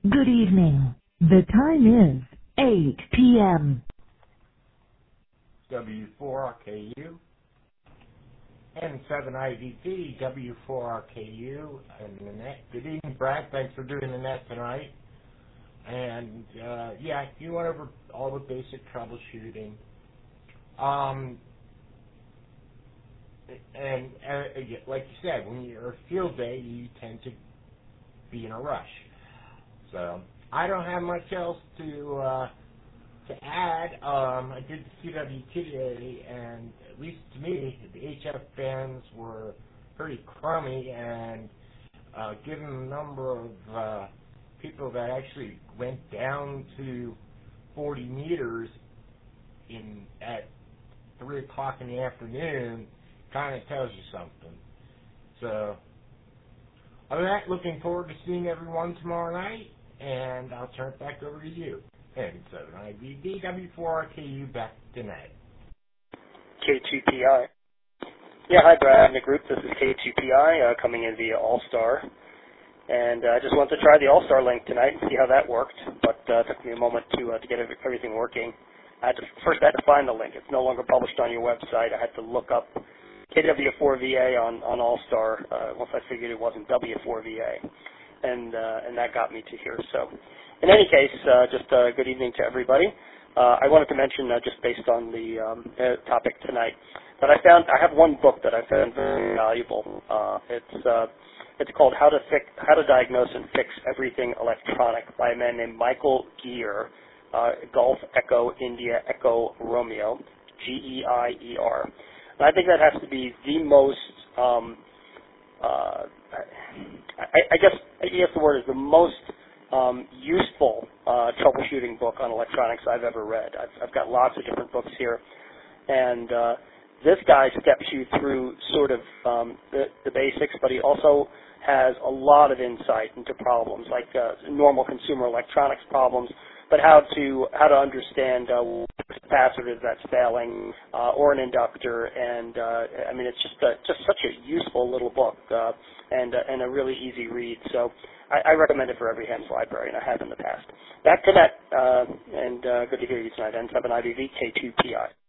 Good evening. The time is 8 p.m. W4RKU, N7IVT, W4RKU, and the net. Good evening, Brad. Thanks for doing the net tonight. And, you went over all the basic troubleshooting. Like you said, when you're a field day, you tend to be in a rush. So I don't have much else to add. I did the CWT today, and at least to me, the HF bands were pretty crummy, and given the number of people that actually went down to 40 meters at 3 o'clock in the afternoon, kind of tells you something. So, other than that, looking forward to seeing everyone tomorrow night, and I'll turn it back over to you. N7IVD, W4RKU, back to Ned. K2PI. Yeah, hi Brad and the group. This is K2PI coming in via All-Star. And I just wanted to try the All-Star link tonight and see how that worked, but it took me a moment to get everything working. First I had to find the link. It's no longer published on your website. I had to look up KW4VA on All-Star once I figured it wasn't W4VA. And that got me to here. So in any case, just good evening to everybody. I wanted to mention, just based on the topic tonight, that I have one book that I found very valuable. It's called How to Diagnose and Fix Everything Electronic by a man named Michael Geer, Golf Echo India Echo Romeo, Geier. And I think that has to be the most, I guess the word is the most useful troubleshooting book on electronics I've ever read. I've got lots of different books here, and this guy steps you through sort of the basics, but he also has a lot of insight into problems like normal consumer electronics problems, but how to understand a capacitor that's failing or an inductor, and I mean it's just such a useful little book and a really easy read. So I recommend it for every HANS library, and I have in the past. Back to that, and good to hear you tonight. N7IVV K2PI.